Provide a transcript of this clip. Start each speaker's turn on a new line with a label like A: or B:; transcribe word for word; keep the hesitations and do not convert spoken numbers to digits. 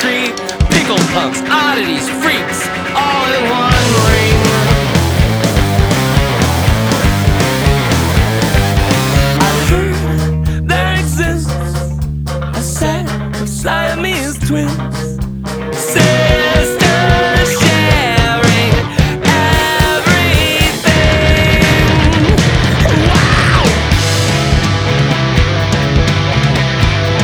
A: street. Pickle punks, oddities, freaks, all in one ring. I've heard there exists a set of Siamese twins.